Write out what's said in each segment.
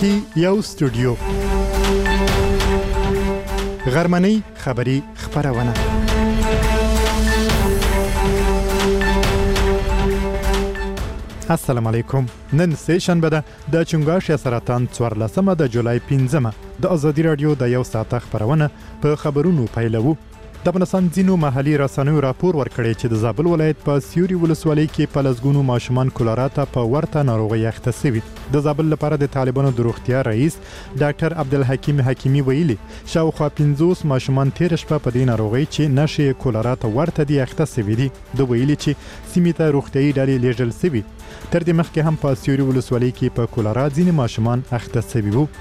کې یو استودیو غرمنۍ خبری خبرونه السلام علیکم. نن سه شنبه ده د چنګاښ سرطان 14 د جولای 15 د ازادي رادیو د یو ساعت خبرونه په خبرونو پیلوو. د افغانستان ځینو محلي رسنیو راپور ورکړی چې د زابل ولایت په سیوري ولسوالۍ کې په لسګونو ماشومان کولرا ته په ورته ناروغي اخته شوي. د زابل لپاره د طالبانو د روغتیا رئیس ډاکټر عبدالحکیم حکیمی ویلي شاوخوا 50 ماشومان تیر شپه په دې ناروغي چې نشي کولرا ته ورته دي اخته شوي دي. د ویلي چې سیمې ته روغتیايي ډلې لیږل شوي. تر دې مخکې هم په سیوري ولسوالۍ کې په کولرا ځینې ماشومان اخته شوي وو.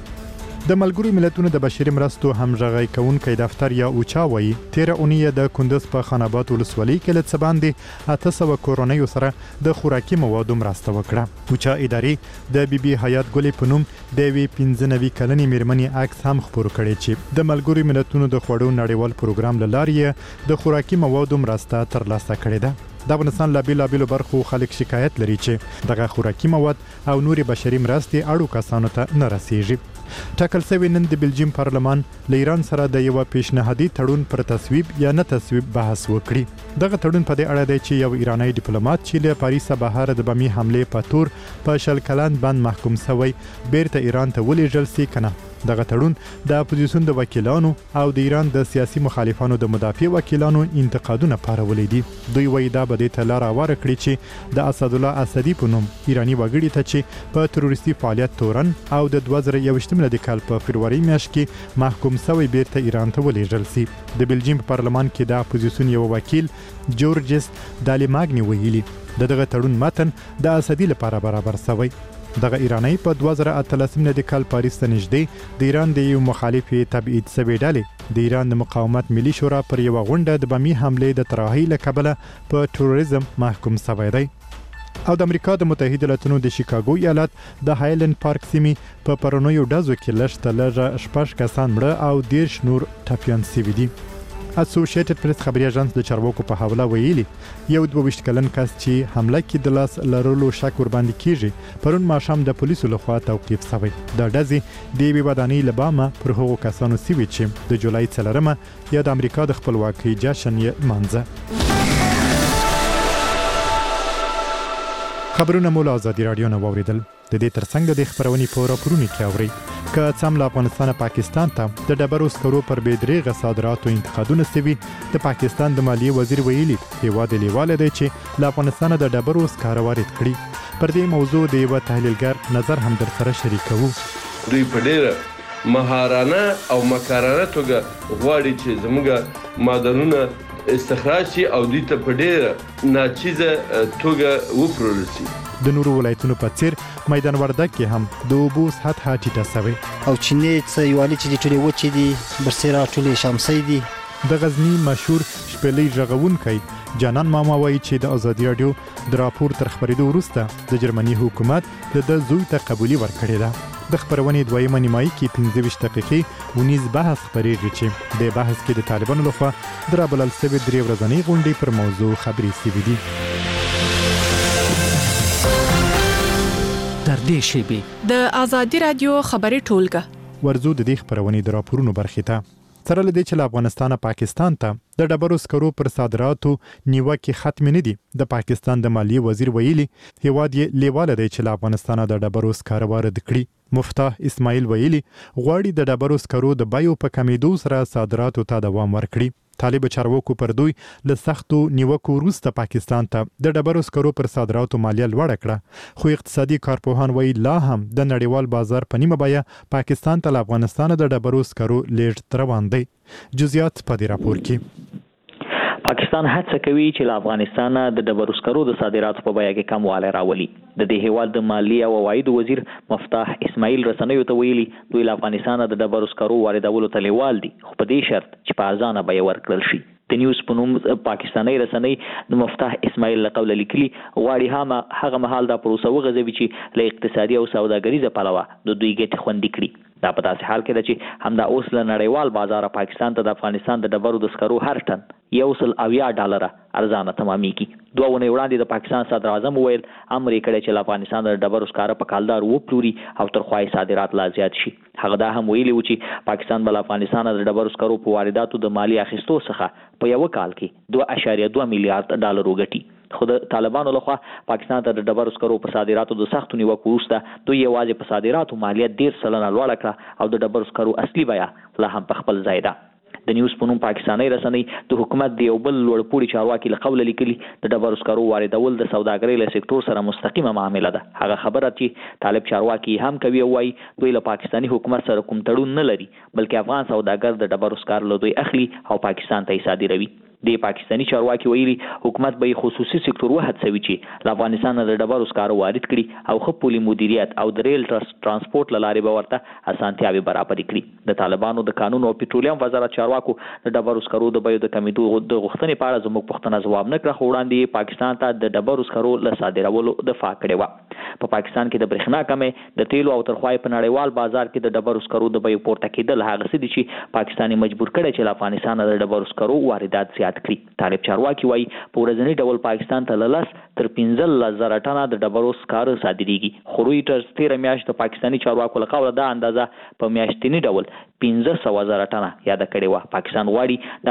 د ملګرو ملتونو د بشري مرستو همغږي کوونکی دفتر یا اوچا وایي 13 اونۍ د کندز په خاناباد ولسوالۍ کې له څه باندې 800 کورنیو سره د خوراکي موادو مرسته وکړه. اوچا ادارې د بي بي حیات ګلې په نوم د 95 کلنې میرمنې عکس هم خپور کړی چې د ملګرو ملتونو د خوړو نړیوال پروګرام له لارې د خوراکي موادو مرسته ترلاسه کړې ده. د افغانستان لا بیلابیلو برخو خلک شکایت لري چې دغه خوراکي مواد او نوري بشري مرستې اړو کسانو ته نه رسیږي. ټاکل شوی نن د بلجیم پارلمان له ایران سره د یو پیشنهادي تړون پر تصویب یا نه تصویب بحث وکړي. دغه تړون په دې اړه دی چې یو ایرانی ډیپلوماټ چې له پاریس بهر د بمي حمله په تور په شل کلن باندې محکوم شوی بیرته ایران ته ولېږل شي کنه. دغه تړون د اپوزیسیون د وکیلانو او د ایران د سیاسي مخالفانو د مدافع وکیلانو انتقادونه پارولې دي. دوی وایي دا به د تلار اوره کړی چې د اسد الله اسدی په نوم ایرانی وګړي ته چې په تروریستي فعالیت تورن او د 2021 د کال په فروری میاشت کې محکوم شوی بیرته ایران ته ولېږل شي. د بلجیم په پارلمان کې د اپوزیسیون یو وکیل جورجس دالیماګنی ویلي دغه تړون متن د اسدی لپاره برابر شوی. دغه ایرانی په 2013 د کال پاریس ته نږدې د ایران د یو مخالف تبعید شوی ډلې د ایران د مقاومت ملي شورا پر یو غونډه د بمي حمله د تراهی له کبله په تروریزم محکوم شوی دی. او د امریکا د متحده ایالاتونو د شیکاګو ایالت د هایلند پارک سیمې په پرونیو ډزو کې لږ لږ 6 کسان مړه او 10 نور ټپیان شوي دي. اسوسییټډ پریس خبري اژانس د چارواکو په حواله ویلي یو 22 کلن کس چې حمله کې د لاس لرلو شک ور باندې کیږي پرون ماښام د پولیسو لخوا توقیف شوی. د ډزې د بي بداني لبامه پر هغو کسانو سوي چې د جولای 4 یا د امریکا د خپلواکۍ جشن یې مانځه. خبرونه مول ازادي رادیو نه واوریدل. د دې ترڅنګ د خبرونې په راپورونو کې اوري که څم له افغانستان پاکستان ته د ډبرو سکرو پر بېدریغه صادراتو انتقادونه سوي. د پاکستان د مالیې وزیر ویلي هیواد لیواله دی چې له افغانستان د ډبرو سکاره وارد کړي. پر دې موضوع د یو تحلیلګر نظر هم در سره شریکوو. دوی په ډېره مهارانه او مکارانه توګه غواړي چې زموږ معدنونه استخراج شي او دوی ته په ډېره ناچیزه توګه وپلورل شي. د نورو ولایتونو په څیر میدان وردګ کې هم د اوبو سطحه ټیټه شوې او چینې څه یوالي چې ټولې وچې دي برسېرا ټولې شامسۍ دي. د غزنی مشهور شپېلۍ ژغونکی جانان ماما وایي چې د ازادي رادیو د راپور تر خبرېدو وروسته د جرمني حکومت د زوی ته قبولي ورکړې ده. د خبرونې دویمه نیمایي کې 15 دقیقې ونیز بحث خبرېږي چې د بحث کې د طالبانو لخوا د رابلل شوې 3 ورځنۍ غونډې پر موضوع خبرې شوي دي. در دې شیبې د ازادي رادیو خبري ټولګه ورزو د دې خبرونې د راپورونو برخې ته سره لدې چې له افغانستانه پاکستان ته د ډبرو سکرو پر صادراتو نیوکې ختم نه دي. د پاکستان د مالیې وزیر ویلي هیواد یې لیواله دی چې له افغانستانه د ډبرو سکاره وارد کړي. مفتاح اسماعیل ویلي غواړي د ډبرو سکرو د بیو په کمیدو سره صادراتو ته دوام ورکړي. طالب چارواکو پر دوی له سختو نیوکو وروسته پاکستان ته د ډبرو سکرو پر صادراتو مالیه لوړه کړه. خو اقتصادي کارپوهان وایي لا هم د نړیوال بازار په نیمه بیه پاکستان ته له افغانستان د ډبرو سکرو لیږد روان دی. جزئیات په دې راپور کې. پاکستان هڅه کوي چې له افغانستان د ډبرو سکرو د صادراتو په بیه کې کموالی راولي. د دې هیواد د مالیې او عوایدو وزیر مفتاح اسماعیل رسنیو ته ویلي دوی له افغانستان د ډبرو سکرو واردولو ته لیوال دي خو په دې شرط چې په ارزانه بیه ورکړل شي. د نیوز په نوم پاکستاني رسنۍ د مفتاح اسماعیل له قوله لیکلي غواړي هغه مهال دا پروسه وغځوي چې له اقتصادي او سوداګریزه پلوه د دوی ګټې خوندي کړي. دا په داسې حال کې ده چې همدا اوس له نړیوال بازار پاکستان ته د افغانستان د ډبرو د سکرو هر ټن $180 ارزانه تمامېږي. دوه ونې وړاندې د پاکستان صدر اعظم وویل امر یې کړی چې له افغانستان د ډبرو سکاره په کلدار وپلوري او تر خوا یې صادرات لا زیات شي. هغه دا هم ویلي و چې پاکستان به له افغانستان د ډبرو سکرو په وارداتو د مالیې اخیستو څخه په یو کال کې 2.2 میلیارډ ډالر وګټي. خو د طالبانو لخوا پاکستان ته د ډبرو سکرو په صادراتو د سختو نیوکو وروسته دوی یوازې په صادراتو مالیه 10% لوړه کړه او د ډبرو سکرو اصلي بیه لا هم په خپل ځای ده. د نیوز په نوم پاکستاني رسنۍ د حکومت د یو بل لوړپوړي چارواکي له قوله لیکلي د ډبرو سکرو واردول د سوداګرۍ له سکتور سره مستقیمه معامله ده. هغه خبره چې طالب چارواکي هم کوي او وايي دوی له پاکستاني حکومت سره کوم تړون نه لري بلکې افغان سوداګر د ډبرو سکرو له دوی اخلي او پاکستان ته یې صادروي. د پاکستاني چارواکي ویلي حکومت به خصوصي سکتور وهڅوي چې له افغانستان د ډبرو سکرو وارد کړي او ښه پولي مدیریت او د ریل ترانسپورت له لارې به ورته اسانتیاوې برابرې کړي. د طالبانو د قانون او پټرولیم وزارت چارواکو د ډبرو سکرو د بیو د کمیدو د غوښتنې په اړه زموږ پوښتنه ځواب نه کړه، خو وړاندې پاکستان ته د ډبرو سکرو له صادرولو دفاع کړې وه. په پاکستان کې د برېښنا کمې د تیلو او ترخوای په نړیوال بازار کې د ډبرو سکرو د بیو پورته کېدل هغه څه دي چې پاکستان مجبور کړی چې له افغانستان د ډبرو سکرو واردات زیات کړي. طالب چارواکي وایي په ورځني ډول پاکستان ته له 10 تر 15,000 ټنه د ډبرو سکاره صادریږي. خو رویټرز تېره میاشت د پاکستاني چارواکو له قوله دا اندازه په میاشتني ډول 15,000 ټنه یاده کړې وه. پاکستان غواړي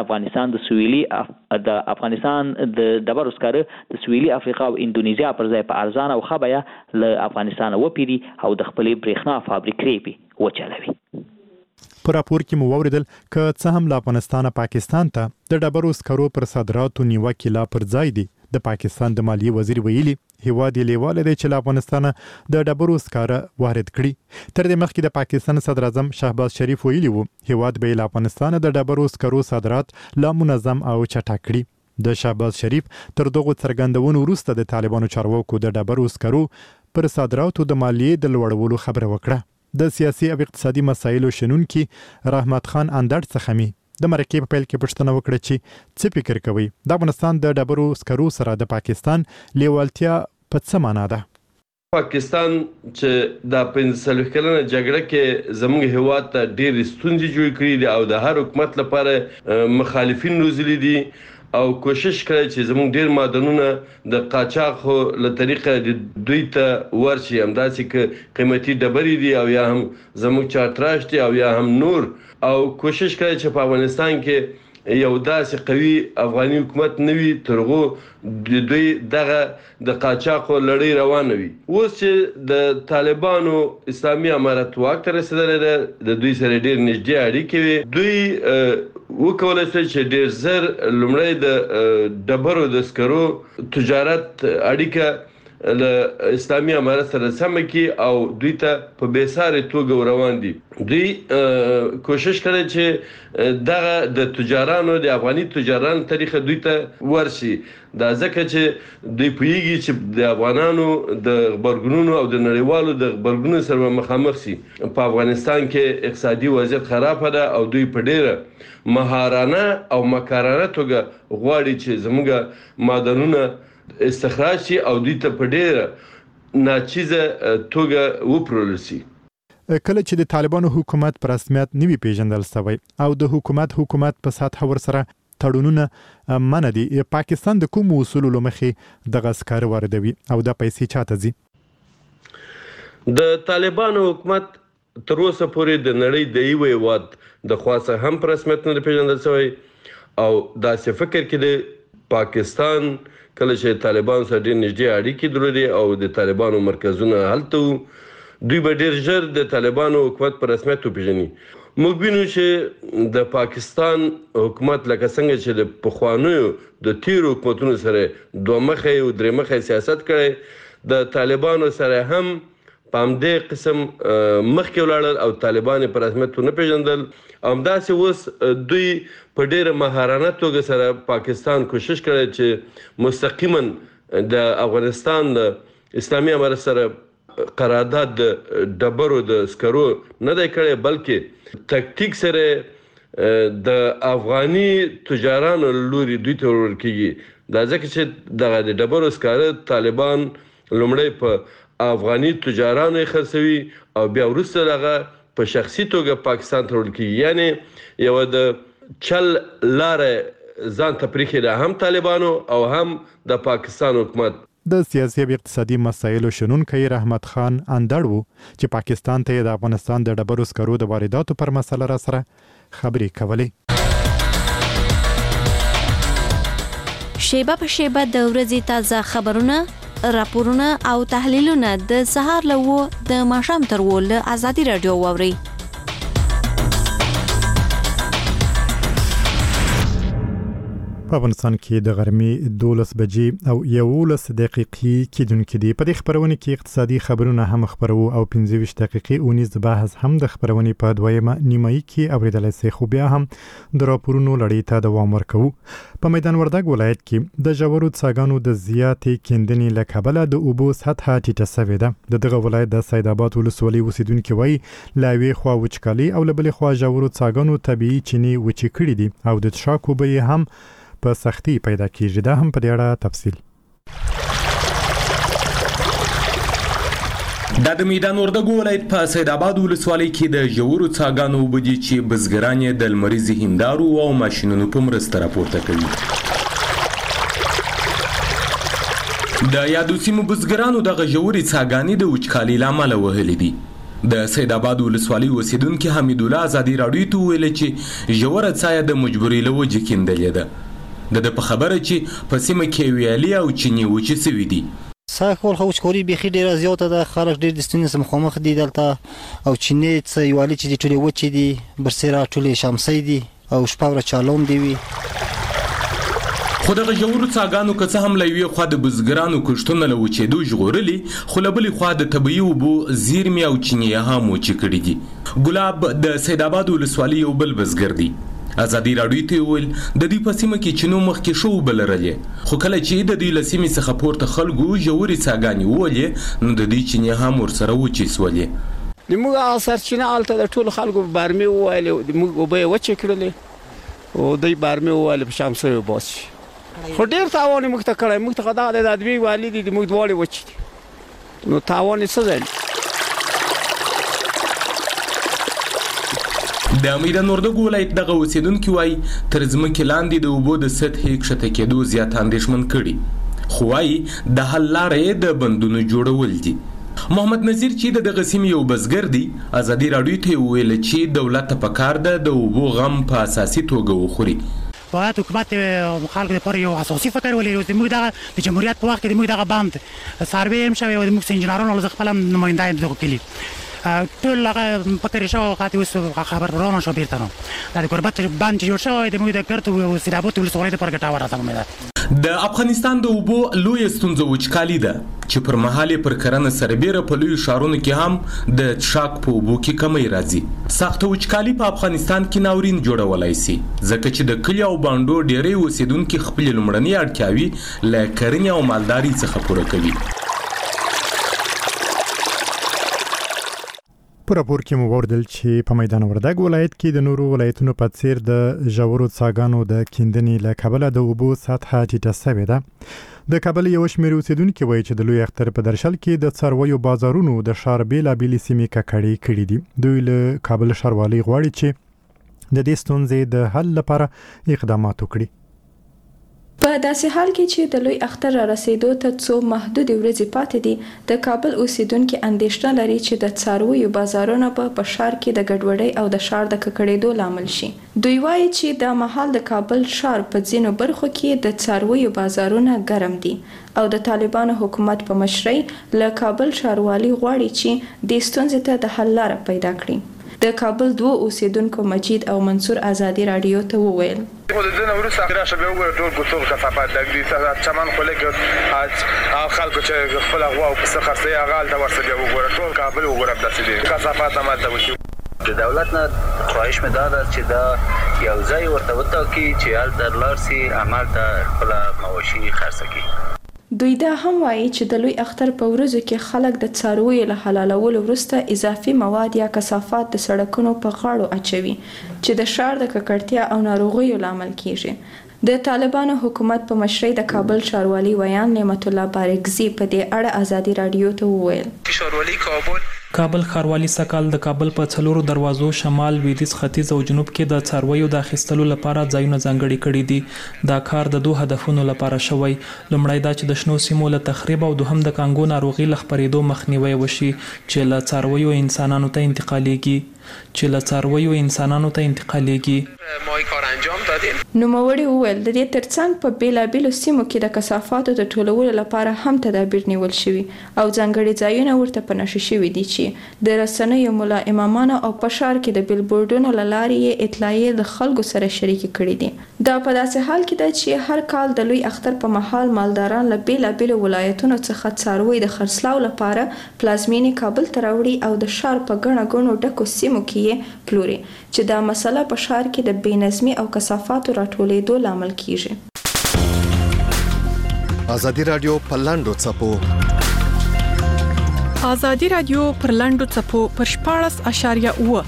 د افغانستان د ډبرو سکاره د سویلي افریقا او اندونیزیا پر ځای په ارزانه او ښه بیه له افغانستان وپیري او د خپلې برېښنا فابریکې پې وچلوي. په راپور کې مو واوریدل که څه هم له افغانستانه پاکستان ته د ډبرو سکرو پر صادراتو نیوکې لا پر ځای دي. د پاکستان د مالیې وزیر ویلي هیواد یې لیواله دی چې له افغانستانه د ډبرو سکاره وارد کړي. تر دې مخکې د پاکستان صدر اعظم شهباز شریف ویلي وو هیواد به له افغانستانه د ډبرو سکرو صادرات لا منظم او چټک کړي. د شهباز شریف تر دغو څرګندونو وروسته د طالبانو چارواکو د ډبرو سکرو پر صادراتو د مالیې د لوړولو خبره وکړه. د سیاسي او اقتصادي مسایلو شنونکي رحمت خان اندړ څخه می د مرکې په پیل کې پوښتنه وکړه چې څه فکر کوي د افغانستان د ډبرو سکرو سره د پاکستان لیوالتیا په څه معنا ده. پاکستان چې د 45 کلنه جګړه کې زموږ هیواد ته ډېر ستونزې جوړ کړې دي او د هر حکومت لپاره مخالفین روزلي دي او کوشش کړی چې زموږ ډېر معدنونه د قاچاق له طریقه دوی ته ورشي، همداسې که قیمتي ډبرې دي او یا هم زموږ چارتراش دي او یا هم نور، او کوشش کړی چې په افغانستان کې یو داسې قوي افغاني حکومت نه وي تر هغو دوی دغه د قاچاقو لړۍ روانه وي. اوس چې د طالبانو اسلامي امارت واک ته رسېدلی ده، د دوی سره ډېر نږدې اړیکې وي. دوی وکولی شول چې ډېر زر لومړی د ډبرو د سکرو تجارت اړیکه له اسلامي امارت سره سمه کړي او دوی ته په بېسارې توګه روان دي. دوی کوشش کړی چې دغه د تجارانو د افغاني تجارانو طریقه دوی ته ورشي. دا ځکه چې دوی پوهیږي چې د افغانانو د غبرګونونو او د نړیوالو د غبرګونونو سره مخامخ شي. په افغانستان کې اقتصادي وضعیت خرابه ده او دوی په ډېره مهارانه او مکارانه توګه غواړي چې زموږ معدنونه استخراج شي او دوی ته په ډېره ناچیزه توګه وپلورل شي. کله چې د طالبانو حکومت په رسمیت نوي پیژندل شوی او د حکومت په سطح ورسره تړونونه منع دي، پاکستان د کوم اصولو له مخې دغه سکاره واردوي او د پیسې چاته ځي؟ د طالبانو حکومت تر اوسه پورې د نړۍ د یو هیواد د خوا څخه هم په رسمیت نه پیژندل شوی او داسې فکر کې د پاکستان کله چې طالبانو سره ډېر نږدې اړیکې درلودې او د طالبانو مرکزونه هلته وو، دوی به ډېر ژر د طالبانو حکومت په رسمیت وپېژني. موږ وینو چې د پاکستان حکومت لکه څنګه چې د پخوانیو د تیرو حکومتونو سره دوه مخی او درې مخی سیاست کړی، د طالبانو سره هم په همدې قسم مخکې ولاړل او طالبان یې په رسمیت ونه پېژندل. همداسې اوس دوی په ډېره مهارانه توګه سره پاکستان کوشش کړی چې مستقیما د افغانستان د اسلامي امارت سره قرارداد د ډبرو د سکرو نه دی کړی، بلکې تکتیک سره د افغاني تجارانو لوري دوی ته ورکول کېږي. دا ځکه چې دغه د ډبرو سکاره طالبان لومړی په افغاني تجارانو یې خرڅوي او بیا وروسته دغه په شخصي توګه پاکستان ته وړل کېږي. یعنې یوه د چل لاره ځان ته پریښي ده هم طالبانو او هم د پاکستان حکومت. د سیاسي او اقتصادي مسایلو شنونکی رحمت خان اندړ وو چې پاکستان ته د افغانستان د ډبرو سکرو د وارداتو پر مسله را سره خبرې کولې. شیبه په شیبه د ورځې تازه خبرونه، راپورونه او تحلیلونه د سهار له 9 د ماښام تر 10 له آزادي رادیو واورئ. په افغانستان کې د غرمې 12 بجې او 11 دقیقې کېدونکې دي. په دې خبرونه کې اقتصادي خبرونه هم خبرو او 25 دقیقې اونیز بحث هم د خبرونې په دویمه نیمایي کې اوریدلای شي. خو بیا هم د راپورونو لړۍ ته دوام ورکوو. په میدان وردګ ولایت کې د ژورو څاګانو د زیاتې کیندنې له کبله د اوبو سطحه ټیټه شوې ده. دغه ولایت د سید آباد ولسوالۍ اوسیدونکو وایي لا یوې خوا وچکالي او له بلې خوا ژورو څاګانو طبیعي چینې وچې کړي دي او د څښاک اوبه یې هم په سختي پیدا کیږي. دا هم په دې اړه تفصیل. د میدان وردګ ولایت په سید آباد ولسوالۍ کې د ژورو څاګانو اوبه دي چې بزګران یې د لمریزې هندارو او ماشینونو په مرسته راپورته کوي. د یادو سیمو بزګرانو دغه ژورې څاګانې د وچکالۍ له امله وهلې دي. د سید آباد ولسوالۍ اوسیدونکي حمید الله آزادي راډیو ته ویل چې ژوره څاه د مجبورۍ له وجې کیندلې ده. د په خبره چې په سیمه کې ویالې او چینې وچې سوي دي. ساکول خو وچکالي بیخي ډیره زیاته ده. خلک ډیر د ستونزې سره مخامخ دي دلته او چینې څه یوالې چې ټولې وچې دي، برسېره ټولې شمسۍ دي او شپه ورځ چالوم دي وي. خو دغه ژورو څاګانو که څه هم له یوې خوا د بزګرانو کښتونه له وچېدو ژغورلي، خو له بلې خوا د طبیعي اوبو زیرمې او چینې هم وچې کړي دي. ګلاب د سید آباد ولسوالۍ یو بل بزګر دی. آزادي راډیو ته ویل د دې په سیمه کې چینو مخکې شو اوبه لرلې، خو کله چې د دې له سیمې څخه پورته خلکو ژورې څاګانې وولې نو د دې چینې هم ورسره وچې سولې. موږ هغه سرچینه هلته د ټولو خلکو په بارمې وویلې، موږ اوبه یې وچې کړلې او دوی بارمې وویلې په شمسۍ وباسي. خو ډېر تاوان یې موږ ته کړی. موږ ته دغه د دوی والي دي، موږ دواړې وچې دي، نو تاوان یې څه دی؟ د میدان وردګ ولایت دغه اوسیدونکي وایي تر ځمکې لاندې د اوبو د سطحې کښته کېدو زیات اندېښمن کړي، خو وایي د حل لاره یې د بندونو جوړول دي. محمد نذیر چې دغه سیمې یو بزګر دی، آزادي راډیو ته ویل چې دولت ته پکار ده د اوبو غم په اساسي توګه وخوري. باید حکومت خلکو لپاره یو اساسي فکر ولري. موږ دغه د جمهوریت په وخت کې موږ دغه بند سروې هم شوی او موږ انجنیرانو له خپل نماینده دغه کلی ټول هغه فکر شو خاطر اوس خبرونه شو بیرته نو د قربت باندې جوړ شوی د موږ د کرت او سید آباد ولسوالۍ لپاره ګټور راځم. د افغانستان د اوبو لوی ستونزه وچکالي ده چې پر مهال پر کرنه سربېره په لوی شهرونو کې هم د څښاک په اوبو کې کمی راځي. سخت وچکالي په افغانستان کې ناورین جوړولای شي ځکه چې د کلی او باندو ډېری اوسیدونکو خپل لومړني اړتیاوي له کرنې او مالداري څخه پوره کوي. په راپور کې مو وردل چې په میدان وردګ ولایت کې د نورو ولایتونو په څیر د ژورو څاګانو د کیندنې له کبله د اوبو سطحه ټیټه شوې ده. د کابل یو شمېر اوسیدونکي وایي چې د لوی اختر په درشل کې د څارویو بازارونو د ښار بېلابېلې سیمې ککړې کړي دي. دوی له کابل ښاروالۍ غواړي چې د دې ستونزې د حل لپاره اقدامات وکړي. په داسې حال کې چې د لوی اختر را رسیدو ته څو محدود ورځې پاتې دي، د کابل اوسیدونکو اندېښنه لري چې د څارویو بازارونه په ښار کې د ګډوډۍ او د ښار د ککړېدو لامل شي. دوی وایي چې د مهال د کابل ښار په ځینو برخو کې د څارویو بازارونه ګرم دي او د طالبانو حکومت په مشرۍ له کابل ښاروالۍ غواړي چې دې ستونزې ته د حل لاره پیدا کړي. د کابل دوه اوسیدونکو مجید او منصور آزادي راډیو ته وویل خود دنه ورسره راشه به وګوره ټول کوڅو کثافات د چمن خو لګ از خلکو چې خپل غوا او پس خرڅي هغه د ورسره وګوره ټول کابل وګوره داسې دي کثافات هم د وشي. د دولت نه خواهش مې دا ده چې دا یو ځای ورته وټاکي چې هلته لاړ شي عمل ته خپله مواشي خرڅه کړي. دوی دا هم وایي چې د لوی اختر په ورځو کې خلک د څارویو له حلالولو وروسته اضافي مواد یا کثافات د سړکونو په غاړو اچوي چې د ښار د ککړتیا او ناروغیو لامل کیږي. د طالبانو حکومت په مشرۍ د کابل ښاروالۍ ویان نعمت الله بارګزي په دې اړه آزادي راډیو ته وویل ښاروالۍ کابل کابل ښاروالي سکهال د کابل په 4 دروازو شمال، لویدیځ، ختیځ او جنوب کې د څارویو د اخیستلو لپاره ځایونه ځانګړي کړي دي. دا کار د 2 هدفونو لپاره شوی. لومړی دا چې د شنو سیمو له تخریب او دوهم د کانګو ناروغي له خپرېدو مخنیوی وشي چې له څارویو انسانانو ته انتقالېږي. ما کار انجام دادیم. نوموړي وویل د دې ترڅنګ په بیلابیلو سیمو کې د کثافاتو د ټولولو لپاره هم تدابیر نیول شوي او ځانګړي ځایونه ورته په نښه شوي دي چې د رسنیو، ملا امامانو او په ښار کې د بیلبورډونو له لارې یې اطلاعیې د خلکو سره شریکې کړي دي. دا په داسې حال کې ده چې هر کال د لوی اختر په مهال مالداران له بیلابیلو ولایتونو څخه څاروي د خرڅلاو لپاره پلازمینې کابل ته راوړي او د ښار په ګڼو ډکو سیمو کې یې پلوري چې دا مسله په ښار کې د بېنظمي او کثافاتو راټولېدو لامل کیږي. ازادي رادیو پر لاندو څپو پر 14.8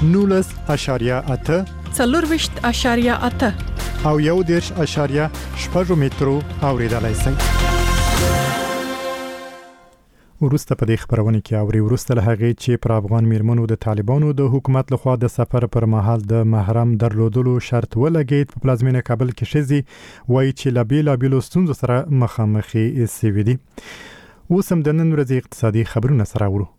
19.8 40.8 او 11.8 مترو اوریدلای شئ. ورسته په دې خبرونه کې اوري ورسته له هغه چې پر افغان میرمنو د طالبانو د حکومت لخوا د سفر پر مهال د محرم درلودلو شرط ولګید په پلازمینه کابل کې شزي وایي چې لابیلو ستونزو سره مخامخي سوي دي. اوس هم د نن ورځې اقتصادي خبرونه سره ورو.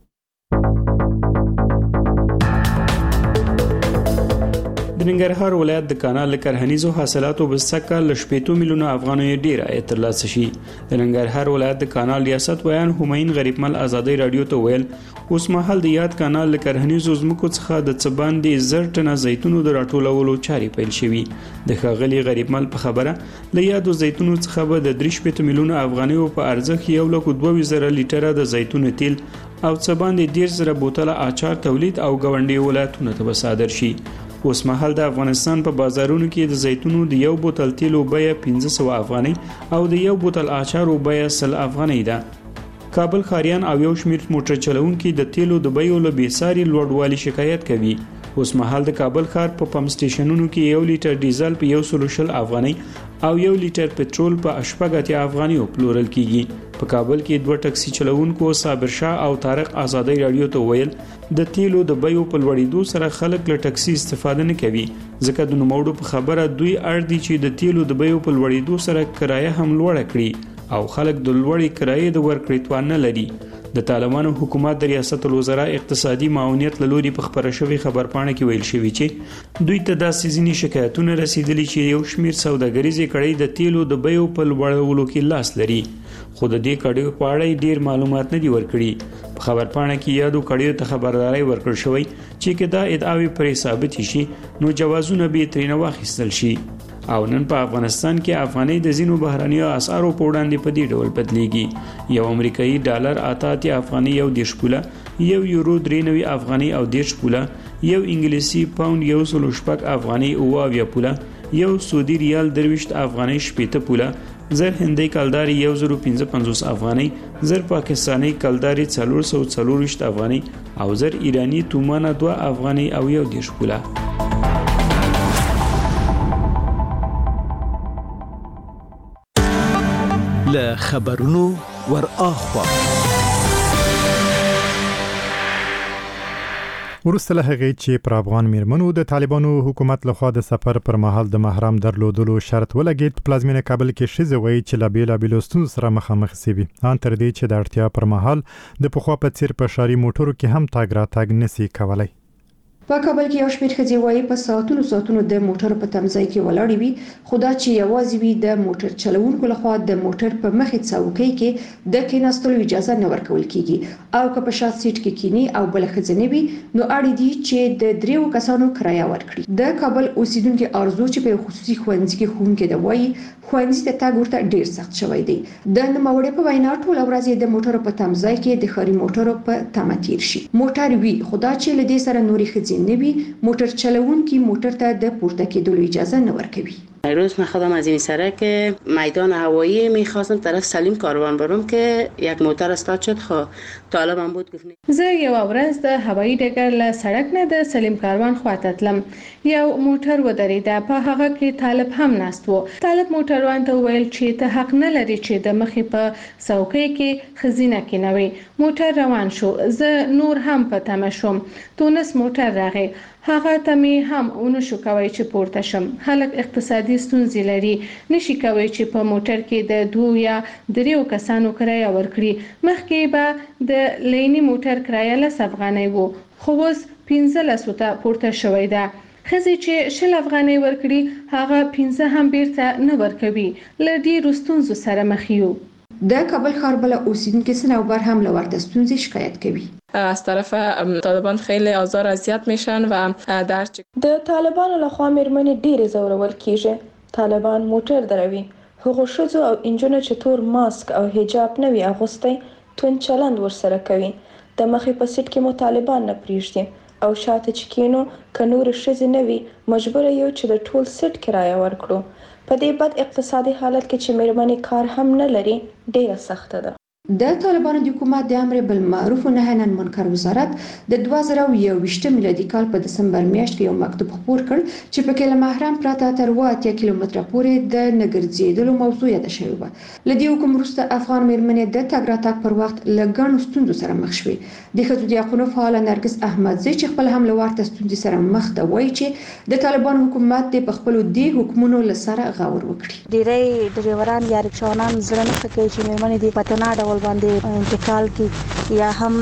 د ننګرهار ولایت د کانال کرهنیزو حاصلاتو بسکه ل 8 میلیونه افغانۍ ډیر عاید ترلاسه شي. د ننګرهار ولایت د کانال ریاست ویان همین غریبمل آزادۍ رادیو ته ویل اوس مهال د یاد کانال کرهنیزو زمکو څخه د څباندې 10 ټنه زیتونو د راټولولو چارې پیل شوي. د ښاغلي غریبمل په خبره ل یادو زیتونو څخه به د 3 میلیونه افغانۍ په ارزښت 1.2 لیټره د زیتون تیل او څباندې 10,000 بوتله اچار تولید او ګاونډي ولایتونو ته صادر شي. اوس مهال د افغانستان په بازارونو کې د زیتونو د 1 بوتل تیلو بیه 1500 افغانۍ او د 1 بوتل اچارو بیه 100 افغانۍ ده. کابل ښاریان او یو شمېر موټر چلوونکي د تیلو د بیو له بېساري لوړوالي شکایت کوي. اوس مهال د کابل ښار په پمپ سټیشنونو کې 1 لیټر ډیزل په 120 افغانۍ او 1 لیټر پټرول په 80 افغانۍ پلورل کیږي. په کابل کې 2 ټکسي چلوونکو صابر شاه او طارق آزادۍ رادیو ته ویل د تیلو د بیو په لوړېدو سره خلک له ټکسي استفاده نه کوي ځکه د نوموړو په خبره دوی اړ دي چې د تیلو د بیو په لوړېدو سره کرایه هم لوړه کړي او خلک د لوړې کرایې د ورکړې توان نه لري. د طالبانو حکومت د ریاست الوزرا اقتصادي معاونیت لوري په خبره شوی خبرپاڼه کې ویل شوی چې دوی ته داسې ځینې شکایتونه رسیدلي چې یو شمېر سوداګریزې کړۍ د تیلو د بیو په لوړولو کې لاس لري خو د دې کړیو په اړه ډیر معلومات نه دي ورکړي. په خبرپاڼه کې یادو کړیو ته خبرداري ورکړل شوی چې کدا ادعاوی پرې ثابت شي نو جوازونه به ترې نه واخیستل شي. او نن په افغانستان کې افغانۍ د زینو بهرانیو اسعارو په وړاندې په دې ډول بدلیږي. یو امریکایي ډالر 88 افغانۍ او 10 پوله، یو یورو 93 افغانۍ او 10 پوله، یو انګلیسي پاوند 116 افغانۍ او 20 پوله، یو سعودي ریال 23 افغانۍ 80 پوله، زر هندۍ کلداري 1055 افغانۍ، زر پاکستاني کلداري 440 افغانۍ او زر ایرانی تومانه 2 افغانۍ او 10 پوله. له خبرونو ور اخوا ورسته له هغه چې پر افغان میرمنو د طالبانو حکومت لخوا د سفر پر مهال د محرم درلودلو شرط ولګید په پلازمینه کابل کې شزه وایي چې لابیلابیلو ستونزو سره مخامخ سوي ان تر دې چې د اړتیا پر مهال د پخوا په څیر په شاري موټرو کې هم تاګ راتګ نسی کولای. په کابل کې یو شمېر ښځې وایي په ساعتونو د موټر په تمځای کې ولاړې وي خو دا چې یوازې وي د موټر چلوونکو لخوا د موټر په مخې څوکۍ کې د کېناستلو اجازه نه ورکول کیږي او که په شا سیټ کې کینی او بل ښځه نه وي نو اړ دي چې د 3 کسانو کرایه ورکړي. د کابل اوسیدونکو ارزو چې په خصوصي ښوونځي کې ښوونکي د وایي ښوونځي ته تګ ورته ډیر سخت شوی دی. د نوموړي په وینا ټول ورځ د موټر په تمځای کې د خاري موټرو په تمه تیر شي. موټر وی خدا چې لدې سره نوري ښځې ښځې نه وي موټر چلوونکي موټر ته د پورته کېدلو اجازه نه ورکوي. روز من خودم از این سرک میدان هوایی میخواستم طرف سلیم کاروان برم که یک موتر استاد شد. خب طالبم بود گفت زه یو ورځ د هوایی ډګر له سړک نه د سلیم کاروان خواته تلم. یو موټر ودرېده، په هغه کې طالب هم ناست و. طالب موټروان ته وویل چې ته حق نه لري چې د مخې په څوکۍ کې ښځینه کېنوي. موټر روان شو، زه نور هم په تمه شوم. تونس موټر راغی، هغه ته مې هم ونشو کوي چې پورته شم. خلک اقتصادي ستونزې لري، نشي کوي چې په موټر کې د 2 یا 3 کسانو کرایه ورکړي. مخکې به د لینی موټر کرایه 10 افغانۍ وو، خو اوس 15 ته پورته شوې ده. ښځې چې 10 افغانۍ ورکړي هغه 15 هم بیرته نه ورکوي. له ډېرو ستونزو سره مخ یو. د کابل ښار بل اوسیدونکو صنوبر هم له ورته ستونزې شکایت کوي. از طرف طالبان خیلی آزار اذیت میشن و د طالبانو لخوا میرمنې ډېرې ځورول کیږي. طالبان موټر دروي، هغو ښځو او انجونو چې تور ماسک او حجاب نه وي اغوستی توند چلند ورسره کوي. د مخې په سیټ کې مو طالبان نه پریږدي او شاته چې کینو که نورې ښځې نه وي مجبوره یو چې د ټول سیټ کرایه ورکړو. په دې بد اقتصادي حالت کې چې میرمنې کار هم نه لري ډېره سخته ده. د طالبانو د حکومت د امر بالمعروف و نهی عن المنکر وزارت د 2021 میلادي کال په دسمبر میاشت کې یو مکتوب خپور کړ چې پکې له محرم پرته تر 80 کیلومتره پورې د نګرځېدلو موضوع یاده شوې وه. له دې حکم وروسته افغان میرمنې د تګ راتګ پر وخت له ګڼو ستونزو سره مخ شوې. د ښځو د حقونو فعاله نرګس احمدزی چې خپل هم له ورته ستونزې سره مخ ده وایي چې د طالبانو حکومت د په خپلو دې حکمونو له سره غور وکړي. ډېری ډریوران یا رکشاوانان زړه نه ښه کوي چې میرمنې دې په تنه ډول باندې انتقال کی یا هم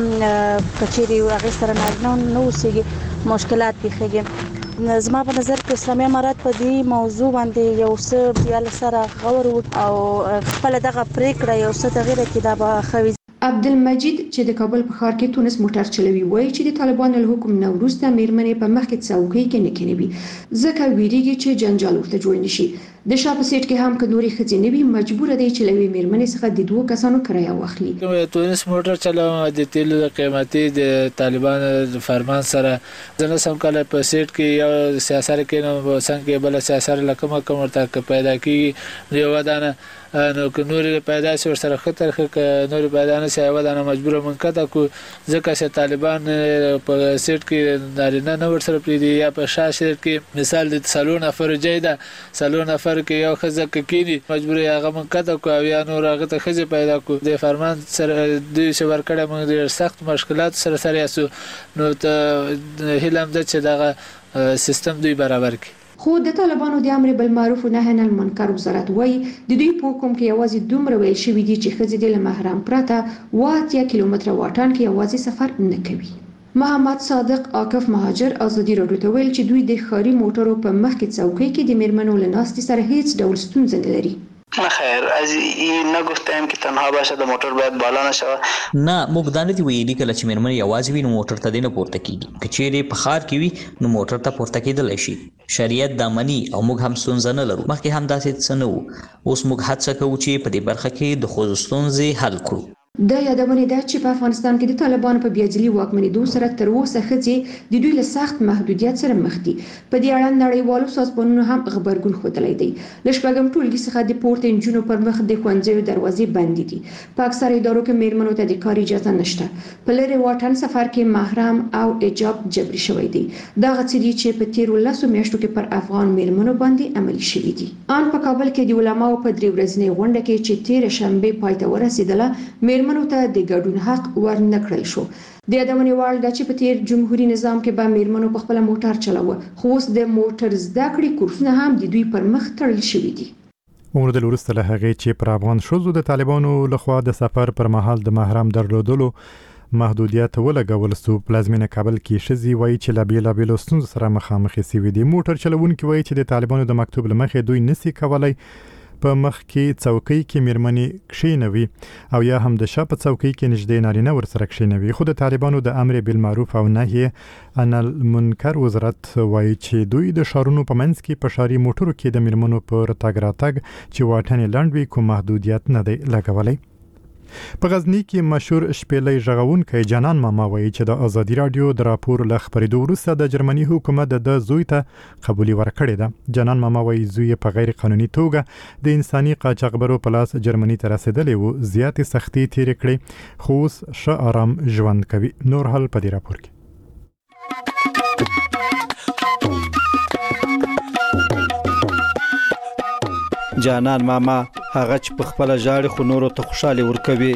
کچېری هغه سره نه اوسېږي، مشکلات پیښیږي. زما په نظر کې اسلامي امارات په دې موضوع باندې یو څه بیا له سره غور وکړي او خپل دغه پریکړه یو څه تغییر کړي. دا به خوي. عبدالمجید چې د کابل په ښار کې تونس موټر چلوي وایي چې د طالبانو له حکم نه وروسته میرمنې په مخ کې څوکۍ کې نه کېنوي ځکه ویریږي چې جنجال ورته جوړ نشي. د شا په سیټ کې هم که نورې ښځې نه وي مجبوره دی چې له یوې میرمنې څخه د 2 کسانو کرایه واخلي. تونس موټر چلوم د تیلو د قیمتي د طالبانو د فرمان سره زه نسم کله په سیټ کې یو سیاسر کې نو څنګه بل سیاسر لکه کوم ورته پیدا کیږي یو ودانه نو که نورې پیدا شي ورسره خطر که نورې پیدا نه شي ودانه مجبوره منقطع کو ځکه چې طالبان په سیټ کې نارینه نه ورسره پریدي یا په شا سیټ کې مثال د سالون افر جیدا سالون افر کې یو خزه کېدی مجبوره هغه منقطع کو یا نور هغه ته خزه پیدا کو د فرمان سره د شور کړه موږ ډېر سخت مشکلات سره یاسو نو ته هیلم د چې دغه سیستم دوی برابر کړي. خو د طالبانو د امر بالمعروف و نهی عن المنکر وزارت وایي د دوی په حکم کې یوازې دومره ویل شوي دي چې ښځې د له محرم پرته 80 کیلومتره واټن کې یوازې سفر نه کوي. محمد صادق عاکف مهاجر ازادي راډیو ته ویل چې دوی د ښاري موټرو په مخ کې څوکۍ کې د میرمنو له ناستې سره هیڅ ډول ستونزه نه لري. خیر از این نگفتیم که تنها باشه د موټر باید بالا نشوه. نه موږ دا نه دی ویلي کله چې میرمنې یوازې وي نو موټر ته نه پورته کیږي. که چیرې په ښار کې وي نو موټر ته پورته کېدلی شي. شریعت دا مني او موږ هم ستونزه نه لرو. مخکې هم داسې څه نه وو. اوس موږ هڅه کوو چې په دې برخه کې د ښځو ستونزې حل کړو. د یادونه ده چې په افغانستان کې د طالبانو په بیاځلي واکمنېدو سره تر اوسه ښځې د دوی له سخت محدودیت سره مخ دي. په دې اړه نړیوالو سازمانونو هم غبرګون ښودلی دی. له شپږم ټولګي څخه د پورته نجونو پر مخ د ښوونځیو دروازې بندې دي. په اکثره ادارو کې میرمنو ته د کار اجازه نشته. په لرې واټن سفر کې محرم او حجاب جبري شوی دی. دغه څه دي چې په تیرو 10 میاشتو کې پر افغان میرمنو باندې عملي شوي دي. ان په کابل کې د علماو په 3 ورځنۍ غونډه کې چې تیر شنبه پای ته ورسېدله میرمنو ته د ګډون حق ورنکړل شو. د یادونې وړ ده چې په تیر جمهوریت نظام کې به میرمنو په خپل موټر چلاوه خو اوس د موټر زده کړې کورسونه هم د دوی پر مخ تړل شوي دي. عمر د وروسته له هغې چې پر افغان ښځو د طالبانو لخوا د سفر پر مهال د محرم درلودلو محدودیت ولګول سو. پلازمینه کابل کې ښځې وایي چې له بېلابېلو ستونزو سره مخامخ شوي دي. موټر چلوونکي وایي چې د طالبانو د مکتوب له مخې دوی نشي کولی په مخ کې څوکۍ کې میرمنې کښېنوي او یا هم د شا په څوکۍ کې نږدې نارینه ورسره کښېنوي. خو د طالبانو د امر بالمعروف او نهی عن المنکر وزارت وایي چې دوی د ښارونو په منځ کې په ښاري موټرو کې د میرمنو پر تګ راتګ چې واټن یې لنډ وي کوم محدودیت نه دی لګولی. په غزنی کې مشهور شپېلۍ ژغونکی جانان ماما وایي چې د ازادي رادیو د راپور له خپرېدو وروسته د جرمني حکومت د زوی ته قبولي ورکړې ده. جانان ماما وایي زوی په غیر قانوني توګه د انساني قاچاقبرو په لاس جرمني ته رسېدلی و، زیاتې سختۍ تېرې کړې، خو اوس ښه آرام ژوند کوي. نور حال په دې راپور کې. جانان ماما هغه چې په خپل ژاړي خو نورو ته خوشالي ورکوي.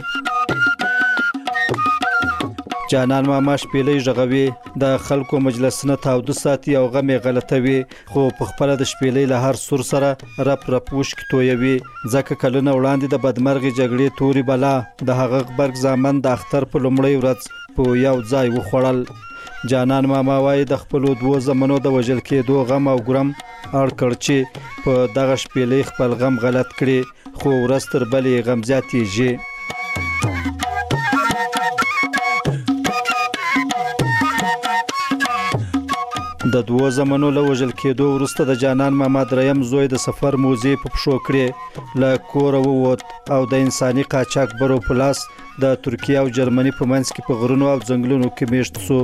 جانان ماما شپېلۍ ژغوي، د خلکو مجلسونه تاوده ساتي او غم یې غلطوي، خو په خپل د شپېلۍ له هر سور سره رپ رپ وشکې تویوي. ځکه کلونه وړاندې د بدمرغې جګړې تورې بلا د هغه غبرګ زامن د اختر په لومړۍ ورځ په یو ځای وخوړل. جانان ماما وایي د خپلو 2 زمنو د وژل کېدو غم او ګرم اړ کړ چې په دغه شپېلۍ خپل غم غلط کړي، خو ورځ تر بلې غم زیاتېږي. د 2 زمنو له وژل کېدو وروسته د جانان ماما دریم زوی د سفر موزې په پښو کړې، له کوره ووت او د انساني قاچاق برو په لاس د ترکیه او جرمني په منځ کې په غرونو او ځنګلونو کې میشت سو.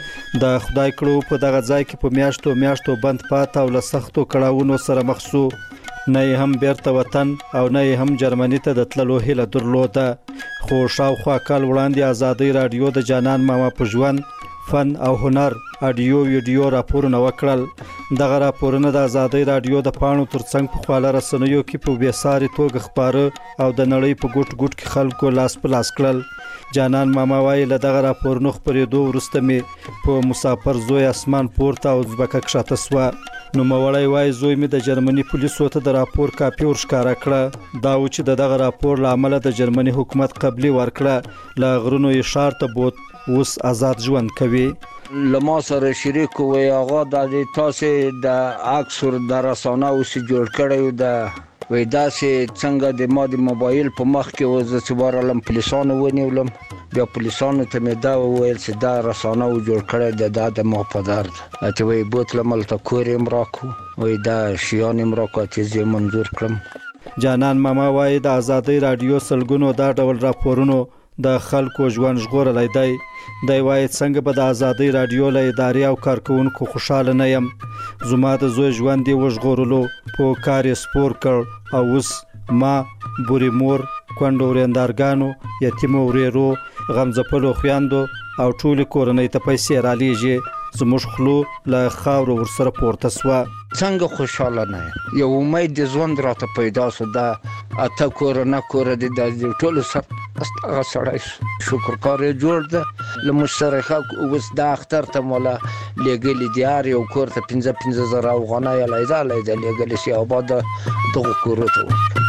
د خدای کړو په دغه ځای کې په میاشتو بند پات او له سختو کړاوونو سره مخ سو. نه هم بیرته وطن او نه هم جرمني ته د تللو هیله درلوده. خو شاوخوا کال وړاندې ازادي رادیو د جانان ماما په ژوند، فن او هنر اډیو ویډیو راپورونه وکړل. دغه راپورونه د ازادي رادیو د پاڼو ترڅنګ په خواله رسنیو کې په بېساري توګه خپاره او د نړۍ په ګوټ ګوټ کې خلکو لاس په لاس کړل. جانان ماما وایي له دغه راپورونو خپرېدو وروسته مې په مسافر زوی اسمان پورته او ځمکه کښته سوه. نوموړی وایي زوی مې د جرمني پولیسو ته د راپور کاپي ورښکاره کړه. دا و چې د دغه راپور له امله د جرمني حکومت قبلي ورکړه، له غرونو یې ښار ته بوت، اوس آزاد ژوند کوي. لما سره شریک وي هغه د تاسې د عکس د رسانه اوس جوړ کړی د وای داسې څنګه د ما د موبایل په مخ کې و زه چې ورالم پولیسانو ونیولم، بیا پولیسانو ته مې دا وویل چې دا رسانه و جوړ کړی د ما پدر ده چې وای بوتلم هلته کور یې راکړو، وای دا شیان یې راکړو چې زه یې منظور کړم. جانان ماما وایي د ازادي رادیو سلګونو دا ډول راپورونو د خلکو ژوند ژغورلی دی. دی وایي څنګه به د ازادي رادیو له ادارې او کارکوونکو خوشحاله نه یم. زما د زوی ژوند یې وژغورلو، په کار یې سپور کړ او اوس ما، بورې مور، کونډو ورېندارګانو، یتیمو ورېرو، غمځپلو خویندو او ټولې کورنۍ ته پیسې رالیږي. زموږ خلو له خاورو ورسره پورته سوه. څنګه خوشحاله نه یم؟ یو امید د ژوند راته پیدا سو. دا اته کوره نه کوره دي د ټولو سره هغه سړی شکرکار یې جوړ ده. له موږ سره خلک اوس دا اختر ته مولا لېږلي دي، هر یو کور ته 15 زره افغانۍ علیحده لېږلی شي او باید دغو کورو ته ورکړي.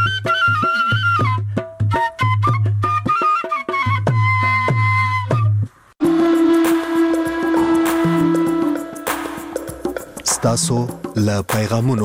ستاسو له پیغامونو.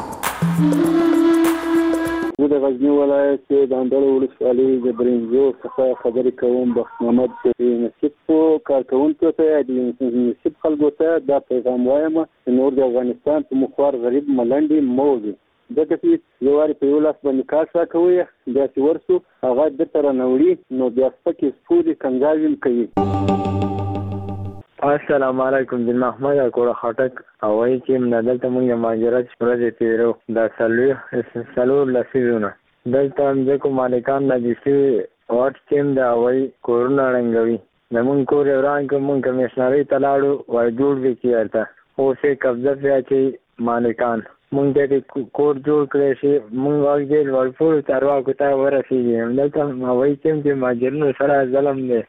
زه د غزني ولایت د اندړ ولسوالۍ د برنځو څخه خبرې کوم. بخت محمد نصیب کارکوونکو ته د نصیب خلکو ته دا پیغام وایم چې نور د افغانستان په مخوار غریب ملنډې مه وځي، ځکه چې یو وارې په یو لاس باندې کار راکوي، داسې ورسو هغه درته رانوړي نو بیا سپکې سپورې کنګاوې هم کوي. السلام علیکم، د محمد اکوړه خټک او وایي چې دلته موږ د مهاجرت ورځې تېرو د څلور لسیزونه دلته مځکو مالکان راجستي واټ چې د هوایي کورونه ړنګوي. زمونږ کور یې وران کړ، موږ کمیشنرۍ ته لاړو، وایي جوړ دی چې هلته اوس یې قبضه پرې اچوي مالکان. موږ ته د کور جوړ کړی شي، موږ واک جیل ورپورو چارواکو ته ورسېږي. دلته هوایي چې مهاجرینو سره ظلم دی.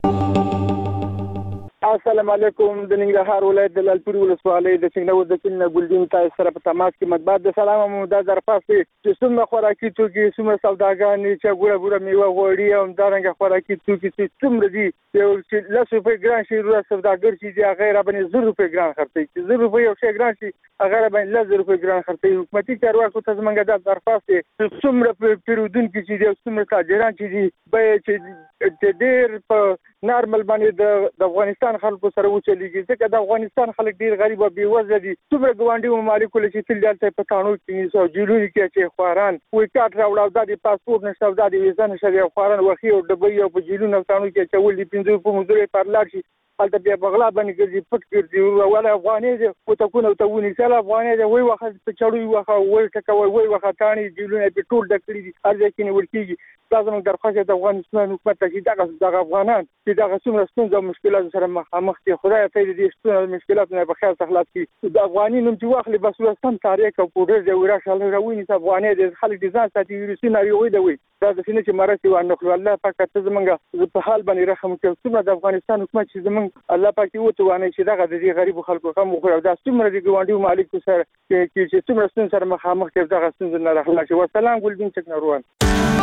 السلام علیکم، د ننګرهار ولایت د لالپورې ولسوالۍ د سنګنور د کلي نه ګلدین تاسو سره په تماس کې مطبوعات د سلام مو دا درخواست دی چې څومره خوراکي توکي، څومره سوداګانې چې ګوره میوه غوړي او همدارنګه خوراکي توکي چې څومره دي، یو چې 10 روپۍ ګران شي ورځ سوداګر چې دی هغه را باندې 10 روپۍ ګران خرڅوي، چې 10 روپۍ یو شی ګران شي هغه را باندې 10 روپۍ ګران خرڅوي. حکومتي چارواکو ته زموږ دا درخواست دی چې څومره پیرودونکي چې دی، څومره تاجران چې دي، به چې چې ډیر په نارمل باندې د افغانستان خلکو سره وچلیږي ځکه د افغانستان خلک ډیر غریب او بیوزله دي څومره ګوانډي ممالک چې تل دلته په قانون کې نيسو جیلونی کې چې خواران وې کاټ راوړل د پاسپورت نشته د ویزا نشته خواران وخی او د بي او په جیلونو قانون کې چې ولې پینځه په مزوري پرلار شي حالت بیا بغلا باندې ګرځي پټ ګرځي ولا افغاني او تكون او تونی سره افغاني وي وخت په چړوي وخت وي ټکوي وي وخت تاني جیلونه په ټول ډکړي دي ارزه کې ورکیږي لازم درخواست د افغانستان حکومت ته چې دغه افغانان چې دغه څومره ستونزې او مشکلات سره مخ دي خدای ته دې ستونزې مشکلات نه په خیر خلاص کړي د افغاني نوم چې واخلي بس ورستم تاریخ او پودر دی ورشه راویني چې افغاني د خلک دي ځان ساتي ویروسي ناروغي دی دا د سینې چې مرسي وانه خو الله پاک ته زمونږ په حال باندې رحم وکړي څومره د افغانستان حکومت چې زمونږ الله پاک یو ته وانه چې دغه د غریب خلکو هم خو دا څومره د ګوانډي مالک سره چې څومره ستونزې سره مخامخ دي دغه ستونزې نه راغلي. والسلام ګلبین څنګه روان